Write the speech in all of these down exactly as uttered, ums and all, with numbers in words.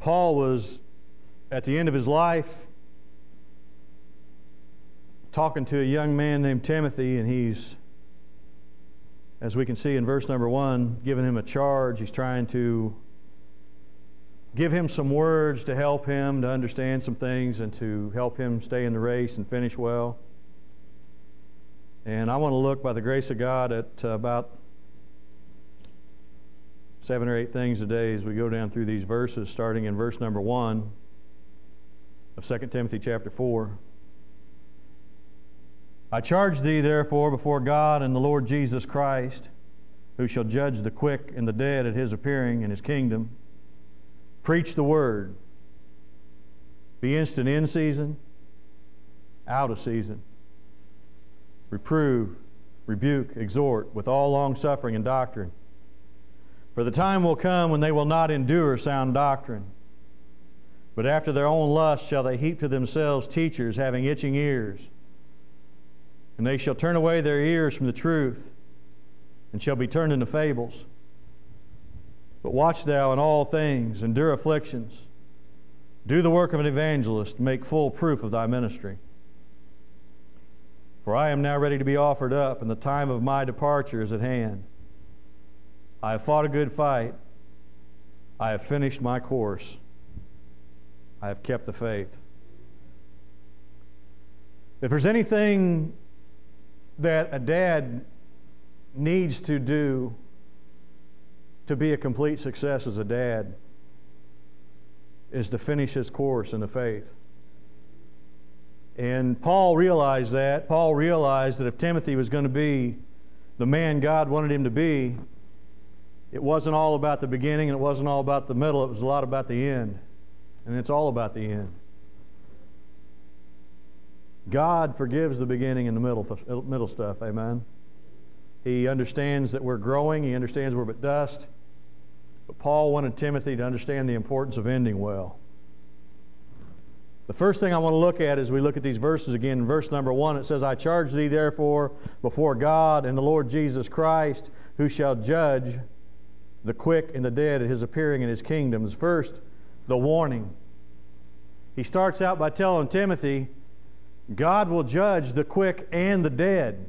Paul was at the end of his life talking to a young man named Timothy, and he's, as we can see in verse number one, giving him a charge. He's trying to give him some words to help him to understand some things and to help him stay in the race and finish well. And I want to look, by the grace of God, at uh, about seven or eight things today as we go down through these verses, starting in verse number one of Second Timothy chapter four. I charge thee, therefore, before God and the Lord Jesus Christ, who shall judge the quick and the dead at his appearing in his kingdom, preach the word. Be instant in season, out of season. Reprove, rebuke, exhort with all longsuffering and doctrine. For the time will come when they will not endure sound doctrine, but after their own lust shall they heap to themselves teachers having itching ears. And they shall turn away their ears from the truth, and shall be turned into fables. But watch thou in all things, endure afflictions, do the work of an evangelist, make full proof of thy ministry. For I am now ready to be offered up, and the time of my departure is at hand. I have fought a good fight. I have finished my course. I have kept the faith. If there's anything that a dad needs to do to be a complete success as a dad, is to finish his course in the faith. And Paul realized that. Paul realized that if Timothy was going to be the man God wanted him to be, it wasn't all about the beginning and it wasn't all about the middle, it was a lot about the end. And it's all about the end. God forgives the beginning and the middle, middle stuff, amen? He understands that we're growing, he understands we're but dust. But Paul wanted Timothy to understand the importance of ending well. The first thing I want to look at as we look at these verses again, in verse number one, it says, I charge thee therefore before God and the Lord Jesus Christ, who shall judge the quick and the dead at his appearing in his kingdoms. First, the warning. He starts out by telling Timothy, God will judge the quick and the dead.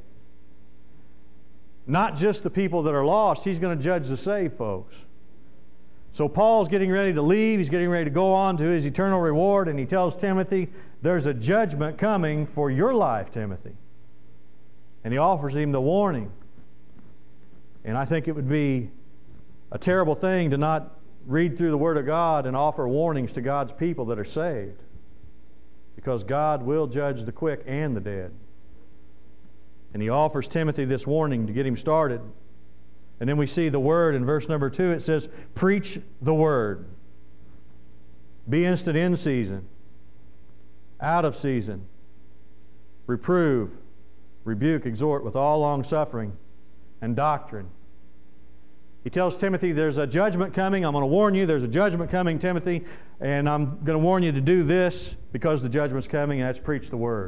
Not just the people that are lost, he's going to judge the saved folks. So Paul's getting ready to leave, he's getting ready to go on to his eternal reward, and he tells Timothy, there's a judgment coming for your life, Timothy. And he offers him the warning. And I think it would be a terrible thing to not read through the Word of God and offer warnings to God's people that are saved. Because God will judge the quick and the dead. And he offers Timothy this warning to get him started. And then we see the word in verse number two. It says, preach the word. Be instant in season, out of season. Reprove, rebuke, exhort with all long-suffering and doctrine. He tells Timothy, there's a judgment coming. I'm going to warn you, there's a judgment coming, Timothy, and I'm going to warn you to do this because the judgment's coming, and that's preach the word.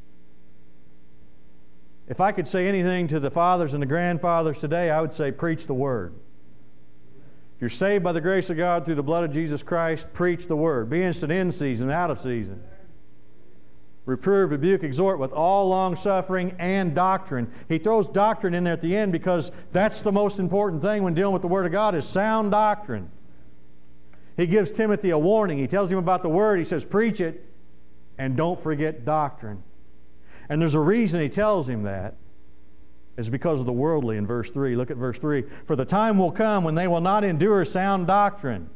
If I could say anything to the fathers and the grandfathers today, I would say preach the word. If you're saved by the grace of God through the blood of Jesus Christ, preach the word. Be instant in season, out of season. Reprove, rebuke, exhort with all long-suffering and doctrine. He throws doctrine in there at the end because that's the most important thing when dealing with the Word of God is sound doctrine. He gives Timothy a warning. He tells him about the Word. He says, preach it and don't forget doctrine. And there's a reason he tells him that. It's because of the worldly in verse three. Look at verse three. For the time will come when they will not endure sound doctrine,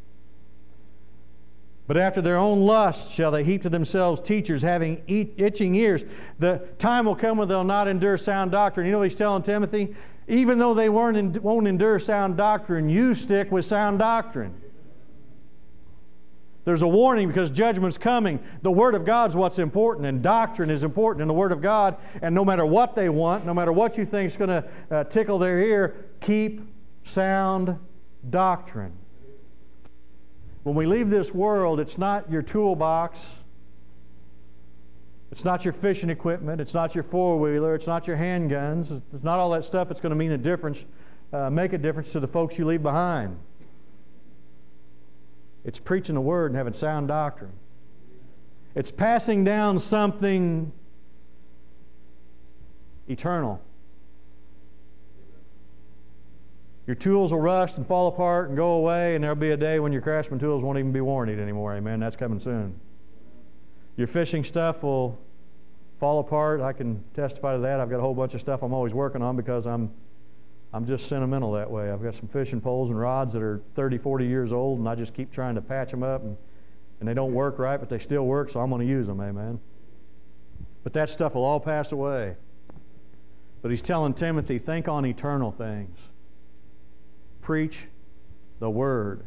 but after their own lust shall they heap to themselves teachers having itching ears. The time will come when they'll not endure sound doctrine. You know what he's telling Timothy? Even though they weren't, won't endure sound doctrine, you stick with sound doctrine. There's a warning because judgment's coming. The Word of God's what's important, and doctrine is important in the Word of God. And no matter what they want, no matter what you think is going to uh, tickle their ear, keep sound doctrine. When we leave this world, it's not your toolbox. It's not your fishing equipment. It's not your four-wheeler. It's not your handguns. It's not all that stuff that's going to mean a difference, uh, make a difference to the folks you leave behind. It's preaching the Word and having sound doctrine. It's passing down something eternal. Your tools will rust and fall apart and go away, and there'll be a day when your Craftsman tools won't even be warranted anymore. Amen. That's coming soon. Your fishing stuff will fall apart. I can testify to that. I've got a whole bunch of stuff I'm always working on because I'm I'm just sentimental that way. I've got some fishing poles and rods that are thirty, forty years old, and I just keep trying to patch them up, and, and they don't work right, but they still work, so I'm going to use them. Amen. But that stuff will all pass away. But he's telling Timothy, think on eternal things. Preach the Word.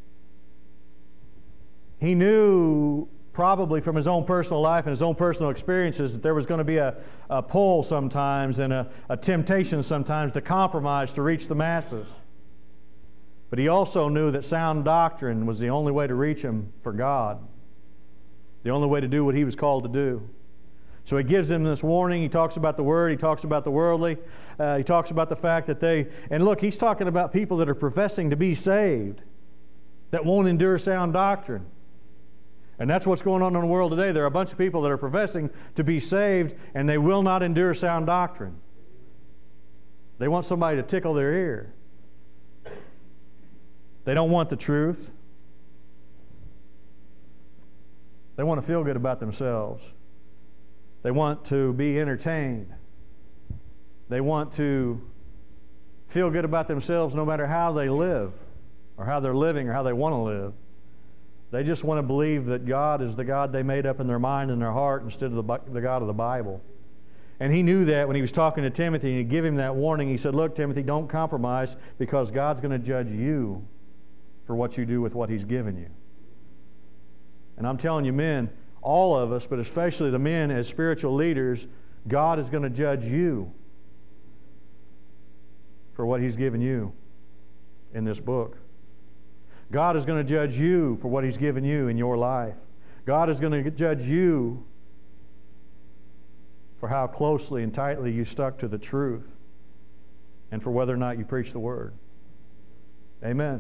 He knew probably from his own personal life and his own personal experiences that there was going to be a, a pull sometimes and a, a temptation sometimes to compromise to reach the masses. But he also knew that sound doctrine was the only way to reach them for God. The only way to do what he was called to do. So he gives them this warning. He talks about the Word. He talks about the worldly. Uh, he talks about the fact that they... And look, he's talking about people that are professing to be saved that won't endure sound doctrine. And that's what's going on in the world today. There are a bunch of people that are professing to be saved, and they will not endure sound doctrine. They want somebody to tickle their ear. They don't want the truth. They want to feel good about themselves. They want to be entertained. They want to feel good about themselves no matter how they live, or how they're living, or how they want to live. They just want to believe that God is the God they made up in their mind and their heart instead of the, the God of the Bible. And he knew that when he was talking to Timothy, and he gave him that warning. He said, look, Timothy, don't compromise, because God's going to judge you for what you do with what he's given you. And I'm telling you, men, all of us, but especially the men as spiritual leaders, God is going to judge you for what he's given you in this book. God is going to judge you for what he's given you in your life. God is going to judge you for how closely and tightly you stuck to the truth and for whether or not you preach the Word. Amen.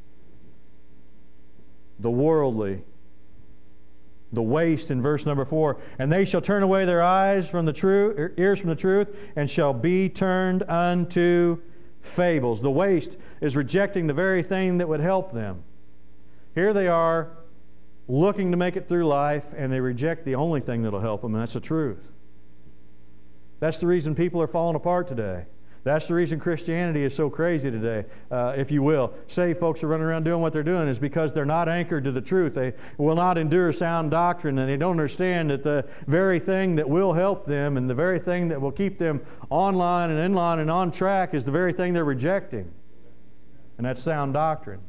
The worldly, the waste in verse number four, and they shall turn away their eyes from the truth, ears from the truth, and shall be turned unto fables. The waste is rejecting the very thing that would help them. Here they are looking to make it through life, and they reject the only thing that will help them, and that's the truth. That's the reason people are falling apart today. That's the reason Christianity is so crazy today, uh, if you will. Saved folks are running around doing what they're doing is because they're not anchored to the truth. They will not endure sound doctrine, and they don't understand that the very thing that will help them and the very thing that will keep them online and in line and on track is the very thing they're rejecting, and that's sound doctrine.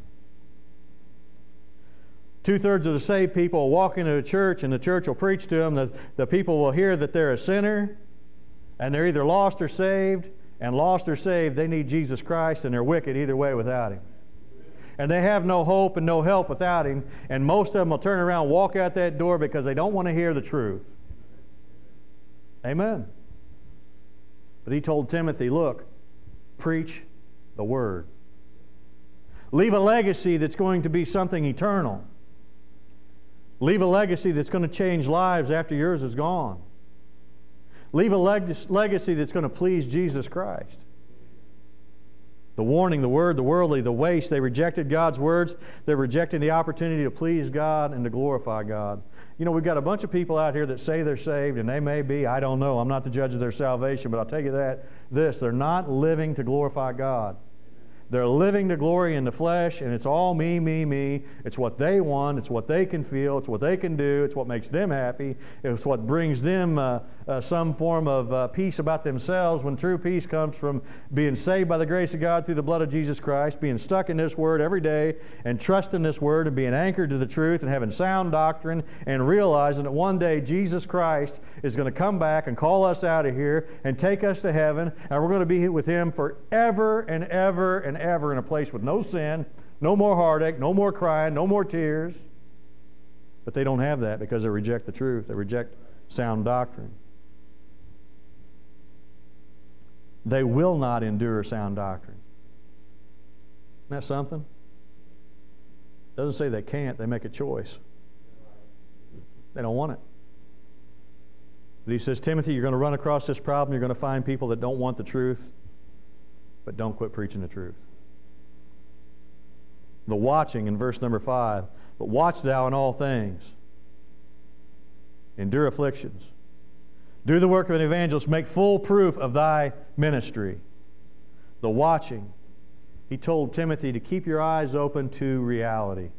Two-thirds of the saved people will walk into a church, and the church will preach to them. The, the people will hear that they're a sinner, and they're either lost or saved. And lost or saved, they need Jesus Christ, and they're wicked either way without Him. And they have no hope and no help without Him, and most of them will turn around, walk out that door because they don't want to hear the truth. Amen. But he told Timothy, look, preach the Word. Leave a legacy that's going to be something eternal. Leave a legacy that's going to change lives after yours is gone. Leave a leg- legacy that's going to please Jesus Christ. The warning, the word, the worldly, the waste, they rejected God's words. They're rejecting the opportunity to please God and to glorify God. You know, we've got a bunch of people out here that say they're saved, and they may be. I don't know. I'm not the judge of their salvation, but I'll tell you that, this, they're not living to glorify God. They're living to glory in the flesh, and it's all me, me, me. It's what they want. It's what they can feel. It's what they can do. It's what makes them happy. It's what brings them uh, uh, some form of uh, peace about themselves, when true peace comes from being saved by the grace of God through the blood of Jesus Christ, being stuck in this Word every day, and trusting this Word, and being anchored to the truth, and having sound doctrine, and realizing that one day Jesus Christ is going to come back and call us out of here and take us to heaven, and we're going to be with Him forever and ever and ever in a place with no sin, no more heartache, no more crying, no more tears. But they don't have that because they reject the truth. They reject sound doctrine. They will not endure sound doctrine. Isn't that something? Doesn't say they can't. They make a choice. They don't want it. But he says, Timothy, you're going to run across this problem. You're going to find people that don't want the truth, but don't quit preaching the truth. The watching in verse number five. But watch thou in all things. Endure afflictions. Do the work of an evangelist. Make full proof of thy ministry. The watching. He told Timothy to keep your eyes open to reality.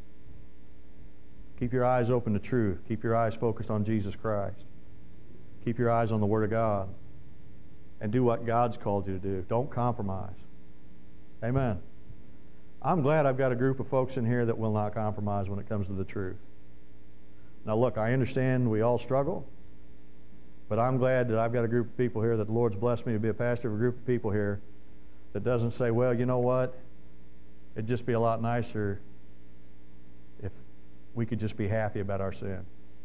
Keep your eyes open to truth. Keep your eyes focused on Jesus Christ. Keep your eyes on the Word of God. And do what God's called you to do. Don't compromise. Amen. I'm glad I've got a group of folks in here that will not compromise when it comes to the truth. Now look, I understand we all struggle, but I'm glad that I've got a group of people here that the Lord's blessed me to be a pastor of a group of people here that doesn't say, well, you know what, it'd just be a lot nicer if we could just be happy about our sin.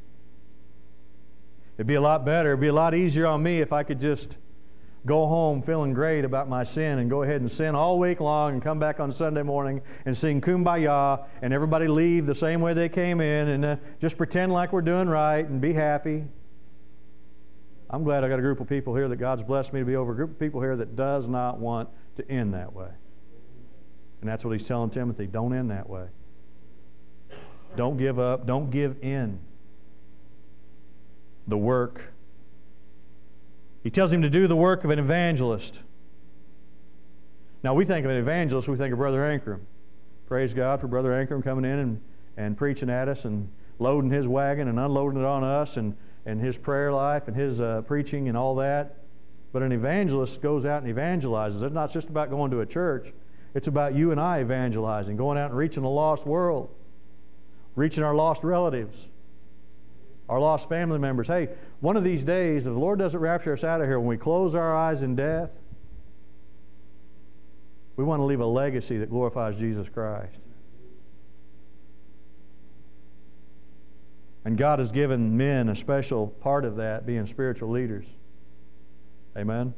It'd be a lot better, it'd be a lot easier on me if I could just go home feeling great about my sin and go ahead and sin all week long and come back on Sunday morning and sing Kumbaya and everybody leave the same way they came in and uh, just pretend like we're doing right and be happy. I'm glad I got a group of people here that God's blessed me to be over, a group of people here that does not want to end that way. And that's what he's telling Timothy. Don't end that way. Don't give up. Don't give in. The work. He tells him to do the work of an evangelist. Now, we think of an evangelist, we think of Brother Ankrum. Praise God for Brother Ankrum coming in and, and preaching at us and loading his wagon and unloading it on us and, and his prayer life and his uh, preaching and all that. But an evangelist goes out and evangelizes. It's not just about going to a church. It's about you and I evangelizing, going out and reaching the lost world, reaching our lost relatives, our lost family members. Hey, one of these days, if the Lord doesn't rapture us out of here, when we close our eyes in death, we want to leave a legacy that glorifies Jesus Christ. And God has given men a special part of that, being spiritual leaders. Amen?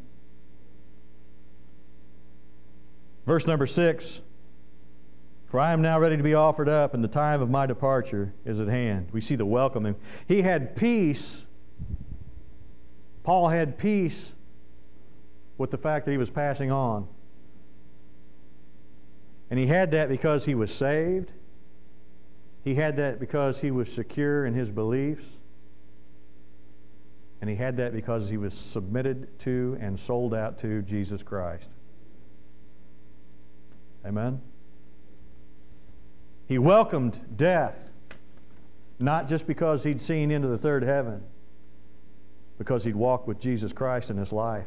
Verse number six. For I am now ready to be offered up, and the time of my departure is at hand. We see the welcoming. He had peace. Paul had peace with the fact that he was passing on. And he had that because he was saved. He had that because he was secure in his beliefs. And he had that because he was submitted to and sold out to Jesus Christ. Amen? He welcomed death, not just because he'd seen into the third heaven, because he'd walked with Jesus Christ in his life.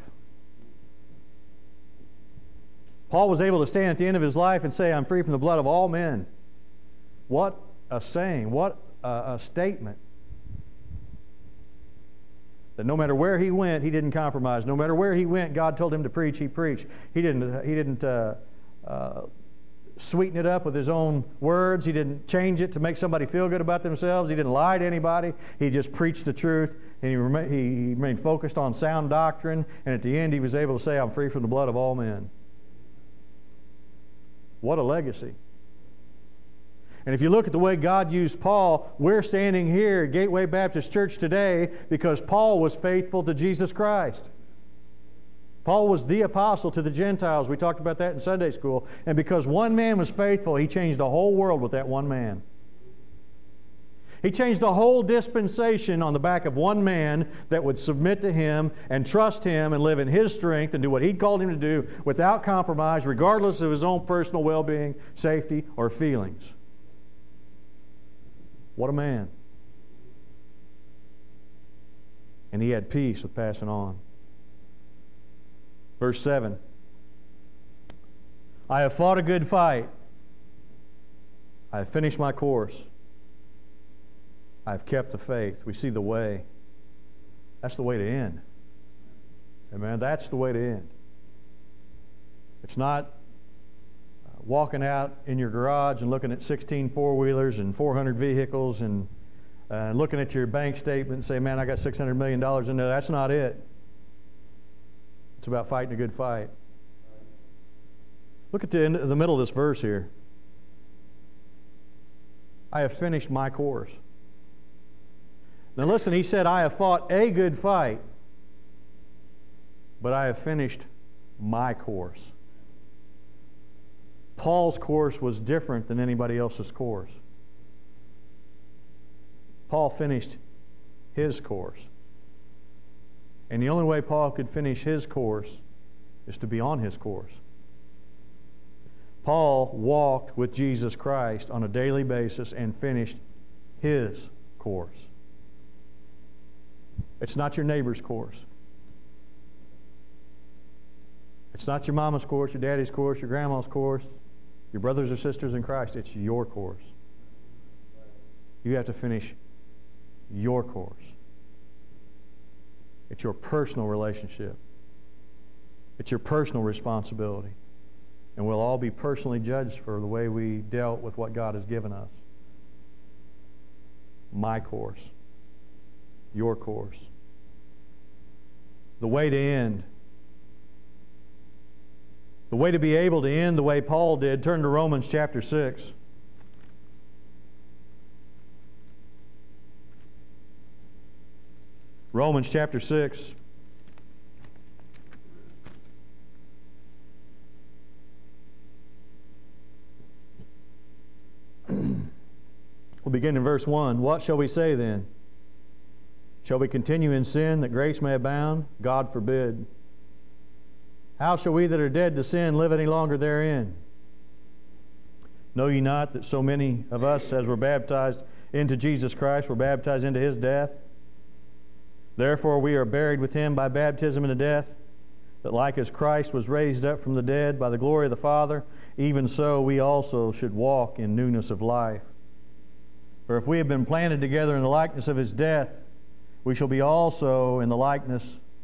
Paul was able to stand at the end of his life and say, I'm free from the blood of all men. What a saying, what a, a statement. That no matter where he went, he didn't compromise. No matter where he went, God told him to preach, he preached. He didn't, he didn't uh, uh, sweeten it up with his own words. He didn't change it to make somebody feel good about themselves. He didn't lie to anybody. He just preached the truth, and he, rem- he remained focused on sound doctrine, and at the end he was able to say, I'm free from the blood of all men. What a legacy. And if you look at the way God used Paul, we're standing here at Gateway Baptist Church today because Paul was faithful to Jesus Christ. Paul was the apostle to the Gentiles. We talked about that in Sunday school. And because one man was faithful, he changed the whole world with that one man. He changed the whole dispensation on the back of one man that would submit to him and trust him and live in his strength and do what he'd called him to do without compromise, regardless of his own personal well-being, safety, or feelings. What a man. And he had peace with passing on. Verse seven. I have fought a good fight. I have finished my course. I have kept the faith. We see the way. That's the way to end. Amen. That's the way to end. It's not walking out in your garage and looking at sixteen four-wheelers and four hundred vehicles and uh, looking at your bank statement and say, man, I got six hundred million dollars in there. That's not it. It's about fighting a good fight. Look at the, end, the middle of this verse here. I have finished my course. Now listen, he said, I have fought a good fight, but I have finished my course. Paul's course was different than anybody else's course. Paul finished his course. And the only way Paul could finish his course is to be on his course. Paul walked with Jesus Christ on a daily basis and finished his course. It's not your neighbor's course. It's not your mama's course, your daddy's course, your grandma's course, your brothers or sisters in Christ. It's your course. You have to finish your course. It's your personal relationship. It's your personal responsibility. And we'll all be personally judged for the way we dealt with what God has given us. My course. Your course. The way to end. The way to be able to end the way Paul did. Turn to Romans chapter six. Romans chapter six. We'll begin in verse one. What shall we say then? Shall we continue in sin that grace may abound? God forbid. How shall we that are dead to sin live any longer therein? Know ye not that so many of us as were baptized into Jesus Christ were baptized into His death? Therefore we are buried with Him by baptism into death, that like as Christ was raised up from the dead by the glory of the Father, even so we also should walk in newness of life. For if we have been planted together in the likeness of His death, we shall be also in the likeness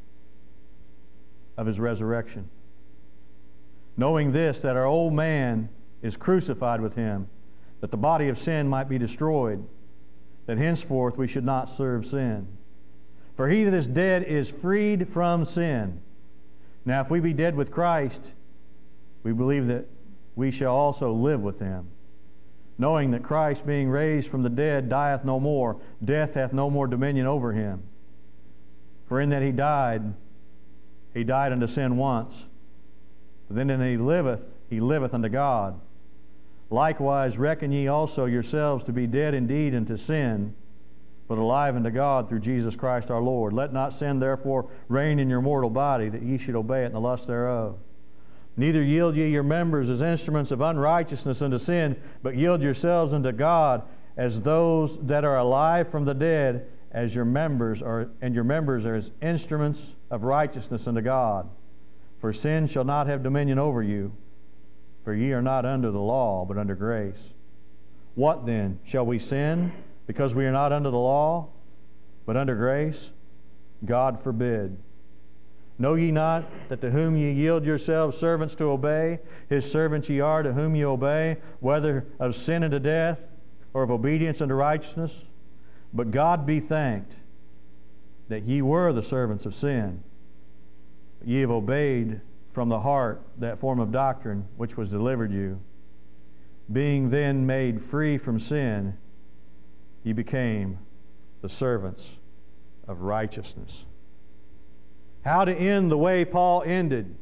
of His resurrection. Knowing this, that our old man is crucified with Him, that the body of sin might be destroyed, that henceforth we should not serve sin. For he that is dead is freed from sin. Now if we be dead with Christ, we believe that we shall also live with Him. Knowing that Christ, being raised from the dead, dieth no more, death hath no more dominion over Him. For in that He died, He died unto sin once, but then in that He liveth, He liveth unto God. Likewise reckon ye also yourselves to be dead indeed unto sin, but alive unto God through Jesus Christ our Lord. Let not sin therefore reign in your mortal body, that ye should obey it in the lust thereof. Neither yield ye your members as instruments of unrighteousness unto sin, but yield yourselves unto God as those that are alive from the dead, as your members are, and your members are as instruments of righteousness unto God. For sin shall not have dominion over you, for ye are not under the law, but under grace. What then? Shall we sin because we are not under the law, but under grace? God forbid. Know ye not that to whom ye yield yourselves servants to obey, His servants ye are to whom ye obey, whether of sin unto death, or of obedience unto righteousness? But God be thanked that ye were the servants of sin, but ye have obeyed from the heart that form of doctrine which was delivered you. Being then made free from sin, ye became the servants of righteousness. How to end the way Paul ended.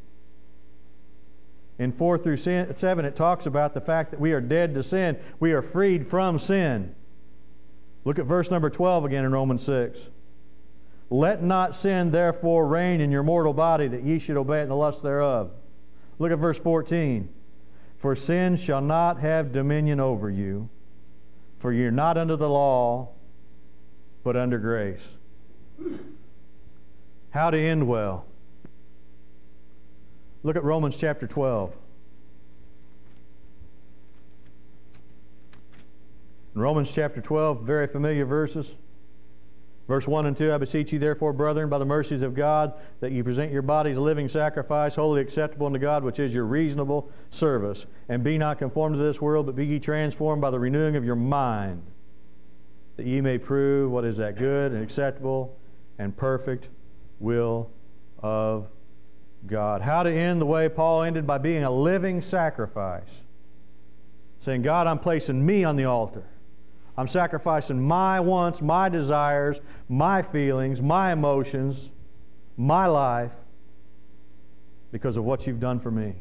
In four through seven, it talks about the fact that we are dead to sin. We are freed from sin. Look at verse number twelve again in Romans six. Let not sin therefore reign in your mortal body, that ye should obey it in the lust thereof. Look at verse fourteen. For sin shall not have dominion over you, for ye are not under the law, but under grace. How to end well. Look at Romans chapter twelve. In Romans chapter twelve, very familiar verses. Verse one and two, I beseech you therefore, brethren, by the mercies of God, that ye present your bodies a living sacrifice, wholly acceptable unto God, which is your reasonable service. And be not conformed to this world, but be ye transformed by the renewing of your mind, that ye may prove what is that good and acceptable and perfect will of God. How to end the way Paul ended? By being a living sacrifice. Saying, God, I'm placing me on the altar. I'm sacrificing my wants, my desires, my feelings, my emotions, my life because of what you've done for me.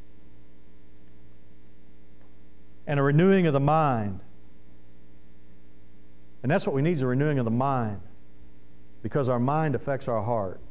And a renewing of the mind. And that's what we need, is a renewing of the mind, because our mind affects our heart.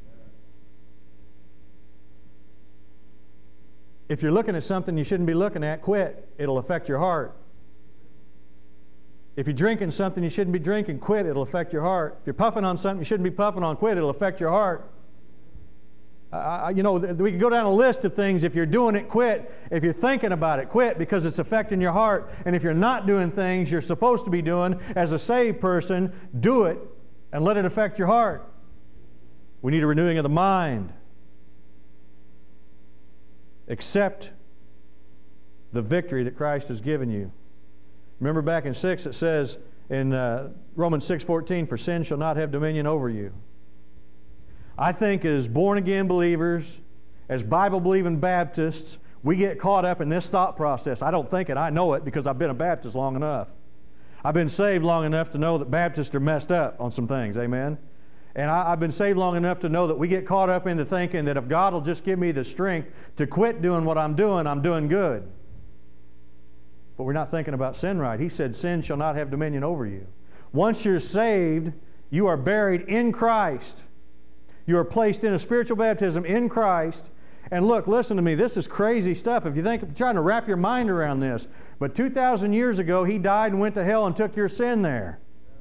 If you're looking at something you shouldn't be looking at, quit. It'll affect your heart. If you're drinking something you shouldn't be drinking, quit. It'll affect your heart. If you're puffing on something you shouldn't be puffing on, quit. It'll affect your heart. Uh, you know, we can go down a list of things. If you're doing it, quit. If you're thinking about it, quit, because it's affecting your heart. And if you're not doing things you're supposed to be doing as a saved person, do it and let it affect your heart. We need a renewing of the mind. Accept the victory that Christ has given you. Remember back in six it says in uh, Romans six fourteen, for sin shall not have dominion over you. I think as born-again believers, as Bible-believing Baptists, we get caught up in this thought process. I don't think it, I know it, because I've been a Baptist long enough. I've been saved long enough to know that Baptists are messed up on some things, amen? And I, I've been saved long enough to know that we get caught up into thinking that if God will just give me the strength to quit doing what I'm doing, I'm doing good. But we're not thinking about sin right. He said, sin shall not have dominion over you. Once you're saved, you are buried in Christ. You are placed in a spiritual baptism in Christ. And look, listen to me, this is crazy stuff. If you think, I'm trying to wrap your mind around this. But two thousand years ago, He died and went to hell and took your sin there.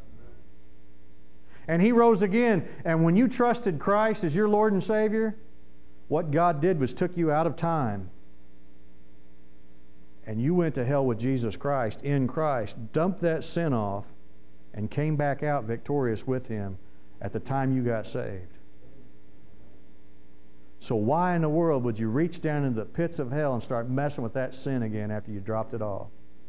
And He rose again. And when you trusted Christ as your Lord and Savior, what God did was took you out of time. And you went to hell with Jesus Christ, in Christ, dumped that sin off, and came back out victorious with Him at the time you got saved. So why in the world would you reach down into the pits of hell and start messing with that sin again after you dropped it off?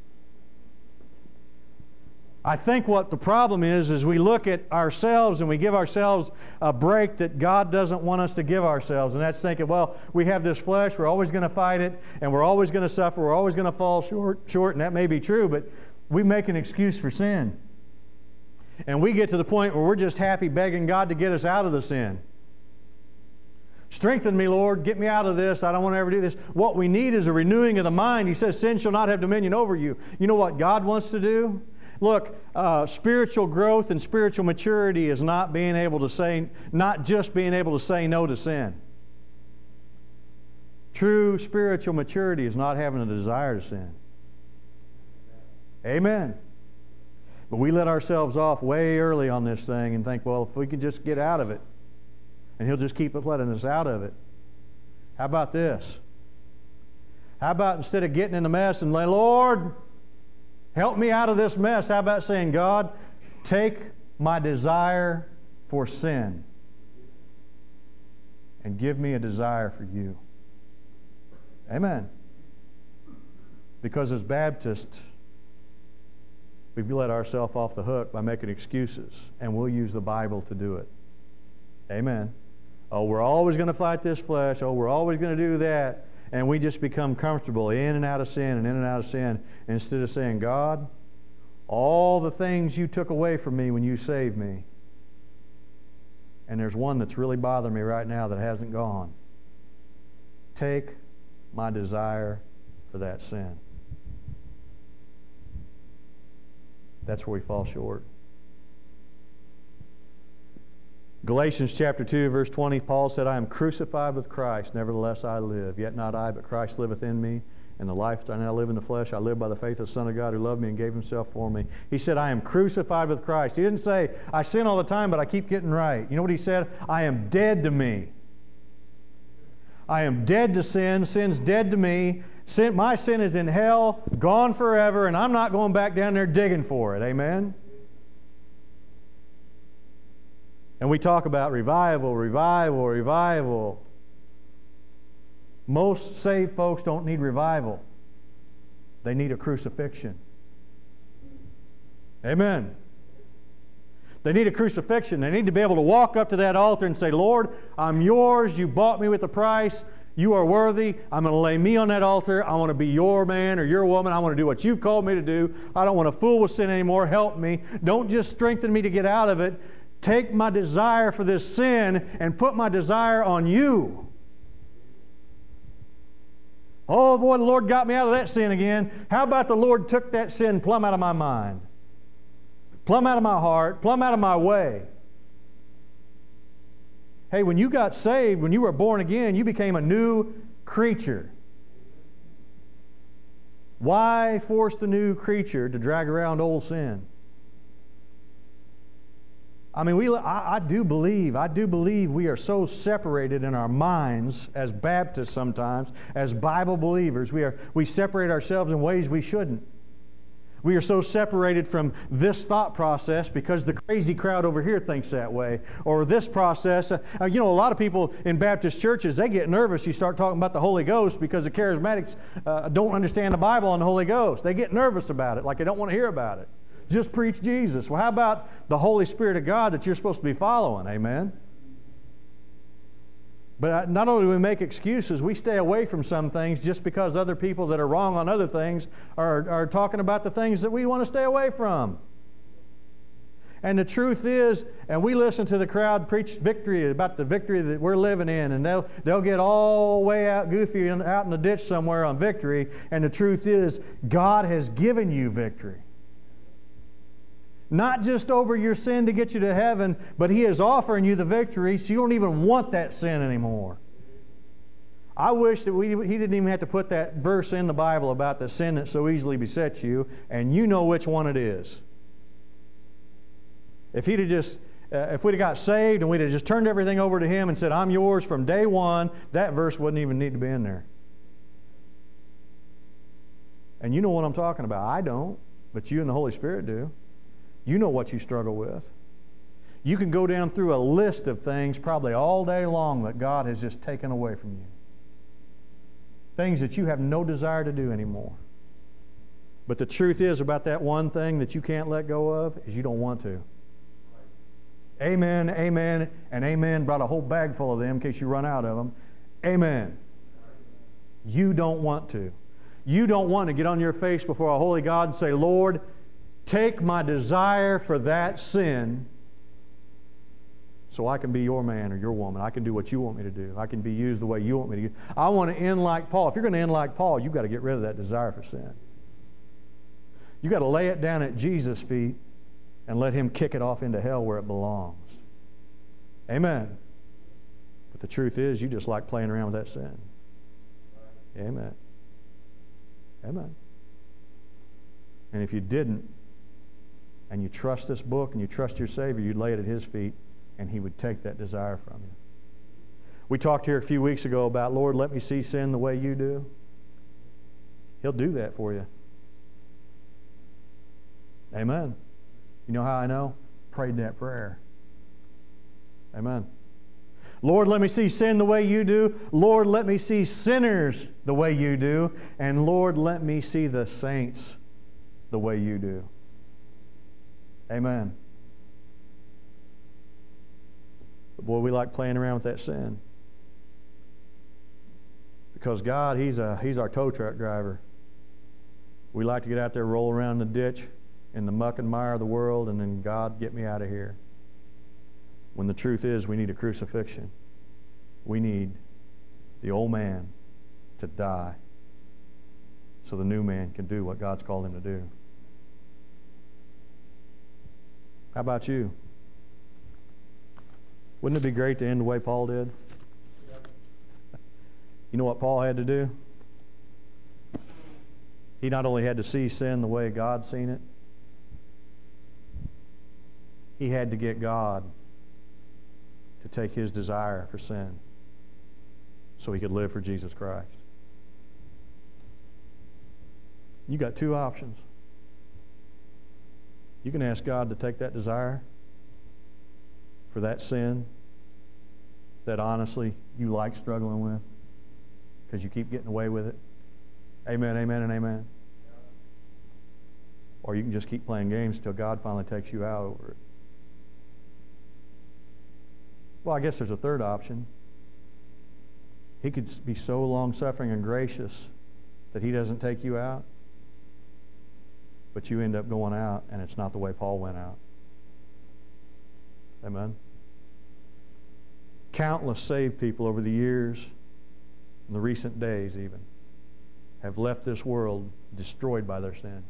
I think what the problem is, is we look at ourselves and we give ourselves a break that God doesn't want us to give ourselves. And that's thinking, well, we have this flesh, we're always going to fight it, and we're always going to suffer, we're always going to fall short, short, and that may be true, but we make an excuse for sin. And we get to the point where we're just happy begging God to get us out of the sin. Strengthen me, Lord. Get me out of this. I don't want to ever do this. What we need is a renewing of the mind. He says, sin shall not have dominion over you. You know what God wants to do? Look, uh, spiritual growth and spiritual maturity is not being able to say, not just being able to say no to sin. True spiritual maturity is not having a desire to sin. Amen. But we let ourselves off way early on this thing and think, well, if we can just get out of it, and He'll just keep letting us out of it. How about this? How about instead of getting in the mess and say, Lord, help me out of this mess, how about saying, God, take my desire for sin and give me a desire for you. Amen. Because as Baptists, we've let ourselves off the hook by making excuses, and we'll use the Bible to do it. Amen. Oh, we're always going to fight this flesh. Oh, we're always going to do that. And we just become comfortable in and out of sin and in and out of sin, instead of saying, God, all the things you took away from me when you saved me, and there's one that's really bothering me right now that hasn't gone. Take my desire for that sin. That's where we fall short. Galatians chapter two, verse twenty, Paul said, I am crucified with Christ, nevertheless I live. Yet not I, but Christ liveth in me. And the life that I now live in the flesh, I live by the faith of the Son of God who loved me and gave Himself for me. He said, I am crucified with Christ. He didn't say, I sin all the time, but I keep getting right. You know what he said? I am dead to me. I am dead to sin. Sin's dead to me. Sin, my sin is in hell, gone forever, and I'm not going back down there digging for it. Amen? And we talk about revival, revival, revival. Most saved folks don't need revival. They need a crucifixion. Amen. They need a crucifixion. They need to be able to walk up to that altar and say, Lord, I'm yours. You bought me with a price. You are worthy. I'm going to lay me on that altar. I want to be your man or your woman. I want to do what you've called me to do. I don't want to fool with sin anymore. Help me. Don't just strengthen me to get out of it. Take my desire for this sin and put my desire on you. Oh boy, the Lord got me out of that sin again. How about the Lord took that sin plumb out of my mind? Plumb out of my heart, plumb out of my way. Hey, when you got saved, when you were born again, you became a new creature. Why force the new creature to drag around old sin? I mean, we, I, I do believe, I do believe we are so separated in our minds as Baptists sometimes, as Bible believers. We are, we separate ourselves in ways we shouldn't. We are so separated from this thought process because the crazy crowd over here thinks that way. Or this process. Uh, you know, a lot of people in Baptist churches, they get nervous. You start talking about the Holy Ghost because the charismatics uh, don't understand the Bible and the Holy Ghost. They get nervous about it, like they don't want to hear about it. Just preach Jesus. Well, how about the Holy Spirit of God that you're supposed to be following? Amen? But not only do we make excuses, we stay away from some things just because other people that are wrong on other things are, are talking about the things that we want to stay away from. And the truth is, and we listen to the crowd preach victory, about the victory that we're living in, and they'll, they'll get all the way out goofy and out in the ditch somewhere on victory, and the truth is, God has given you victory. Not just over your sin to get you to heaven, but He is offering you the victory so you don't even want that sin anymore. I wish that we, He didn't even have to put that verse in the Bible about the sin that so easily besets you, and you know which one it is. If He'd have just, uh, if we'd have got saved and we'd have just turned everything over to Him and said, I'm yours from day one, that verse wouldn't even need to be in there. And you know what I'm talking about. I don't, but you and the Holy Spirit do. You know what you struggle with. You can go down through a list of things probably all day long that God has just taken away from you. Things that you have no desire to do anymore. But the truth is about that one thing that you can't let go of is you don't want to. Amen, amen, and amen. Brought a whole bag full of them in case you run out of them. Amen. You don't want to. You don't want to get on your face before a holy God and say, Lord, take my desire for that sin so I can be your man or your woman. I can do what you want me to do. I can be used the way you want me to use. I want to end like Paul. If you're going to end like Paul, you've got to get rid of that desire for sin. You've got to lay it down at Jesus' feet and let Him kick it off into hell where it belongs. Amen. But the truth is, you just like playing around with that sin. Amen. Amen. And if you didn't, and you trust this book and you trust your Savior, you'd lay it at His feet and He would take that desire from you. We talked here a few weeks ago about, Lord, let me see sin the way you do. He'll do that for you. Amen. You know how I know? Prayed that prayer. Amen. Lord, let me see sin the way you do. Lord, let me see sinners the way you do. And Lord, let me see the saints the way you do. Amen. But boy, we like playing around with that sin. Because God, He's a He's our tow truck driver. We like to get out there, roll around in the ditch, in the muck and mire of the world, and then, God, get me out of here. When the truth is, we need a crucifixion. We need the old man to die so the new man can do what God's called him to do. How about you? Wouldn't it be great to end the way Paul did? You know what Paul had to do? He not only had to see sin the way God seen it, he had to get God to take his desire for sin so he could live for Jesus Christ. You got two options. You can ask God to take that desire for that sin that honestly you like struggling with because you keep getting away with it. Amen, amen, and amen. Or you can just keep playing games until God finally takes you out over it. Well, I guess there's a third option. He could be so long-suffering and gracious that He doesn't take you out, but you end up going out, and it's not the way Paul went out. Amen? Countless saved people over the years, in the recent days even, have left this world destroyed by their sin.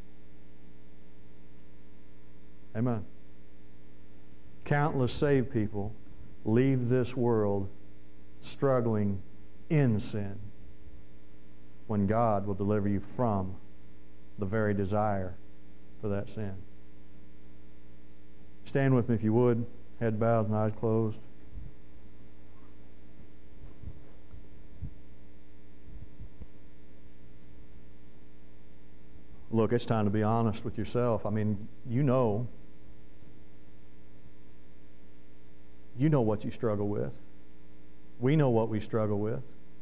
Amen. Countless saved people leave this world struggling in sin when God will deliver you from the very desire for that sin. Stand with me if you would, head bowed and eyes closed. Look, it's time to be honest with yourself. I mean, you know. You know what you struggle with. We know what we struggle with.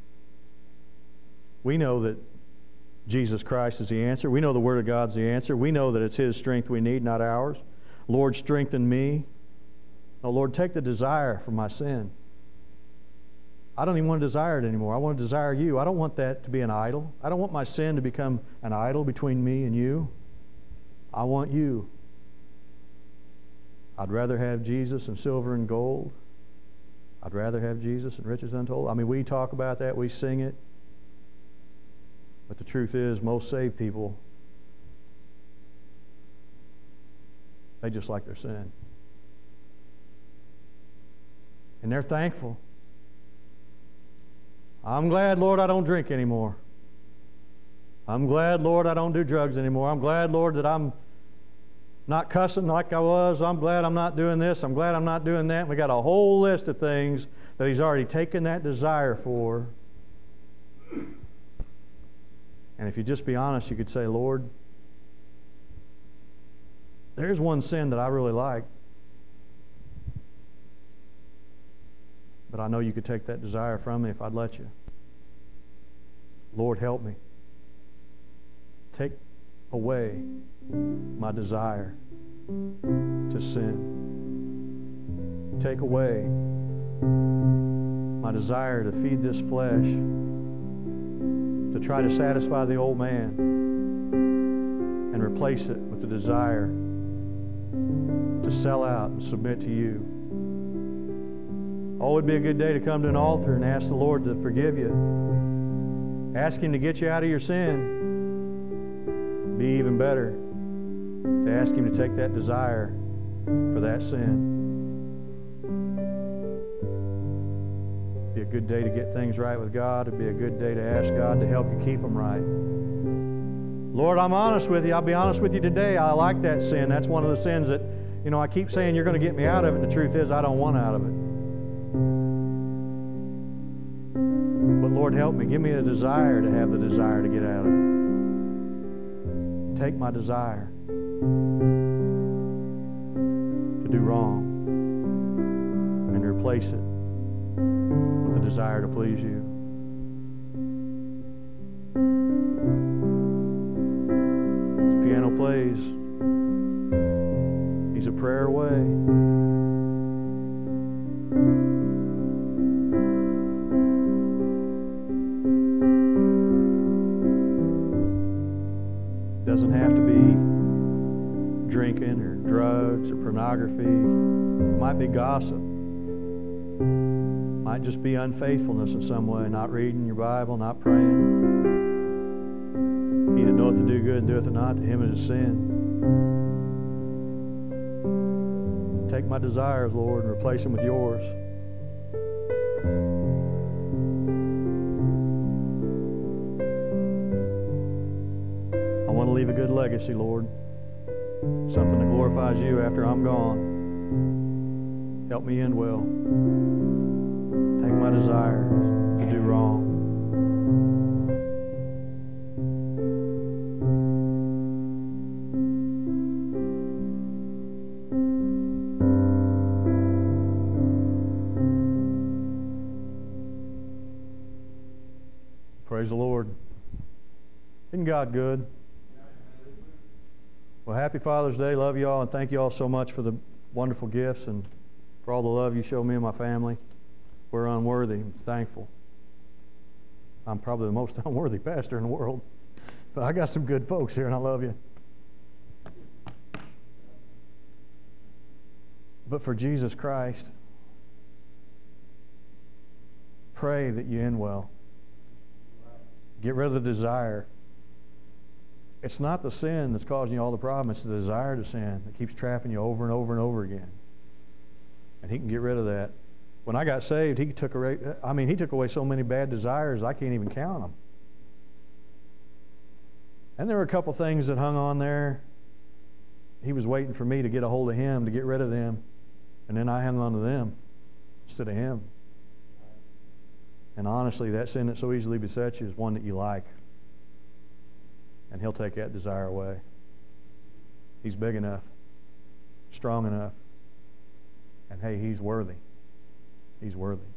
We know that Jesus Christ is the answer. We know the Word of God's the answer. We know that it's His strength we need, not ours. Lord, strengthen me. Oh, Lord, take the desire for my sin. I don't even want to desire it anymore. I want to desire You. I don't want that to be an idol. I don't want my sin to become an idol between me and You. I want You. I'd rather have Jesus and silver and gold. I'd rather have Jesus and riches untold. I mean, we talk about that, we sing it. But the truth is, most saved people, they just like their sin. And they're thankful. I'm glad, Lord, I don't drink anymore. I'm glad, Lord, I don't do drugs anymore. I'm glad, Lord, that I'm not cussing like I was. I'm glad I'm not doing this. I'm glad I'm not doing that. We got a whole list of things that He's already taken that desire for. And if you just be honest, you could say, Lord, there's one sin that I really like. But I know You could take that desire from me if I'd let You. Lord, help me. Take away my desire to sin. Take away my desire to feed this flesh, to try to satisfy the old man, and replace it with the desire to sell out and submit to You. Oh, it'd be a good day to come to an altar and ask the Lord to forgive you. Ask Him to get you out of your sin. Be even better to ask Him to take that desire for that sin. It'd be a good day to get things right with God. It'd be a good day to ask God to help you keep them right. Lord, I'm honest with You. I'll be honest with you today. I like that sin. That's one of the sins that, you know, I keep saying You're going to get me out of it. And the truth is, I don't want out of it. But Lord, help me. Give me a desire to have the desire to get out of it. Take my desire to do wrong and replace it with a desire to please You. As the piano plays, He's a prayer away. Doesn't have to be drinking or drugs or pornography. It might be gossip. It might just be unfaithfulness in some way, not reading your Bible, not praying. He that knoweth to do good and doeth it not, to him it is sin. Take my desires, Lord, and replace them with Yours. I want to leave a good legacy, Lord. Something that glorifies You after I'm gone. Help me end well. Take my desire to do wrong. Praise the Lord. Isn't God good? Well, happy Father's Day. Love you all, and thank you all so much for the wonderful gifts and for all the love you show me and my family. We're unworthy. I'm thankful. I'm probably the most unworthy pastor in the world. But I got some good folks here, and I love you. But for Jesus Christ, pray that you end well. Get rid of the desire. It's not the sin that's causing you all the problem. It's the desire to sin that keeps trapping you over and over and over again. And He can get rid of that. When I got saved, He took away, I mean, He took away so many bad desires, I can't even count them. And there were a couple things that hung on there. He was waiting for me to get a hold of Him, to get rid of them. And then I hung on to them instead of Him. And honestly, that sin that so easily besets you is one that you like. And He'll take that desire away. He's big enough, strong enough. And hey, He's worthy. He's worthy.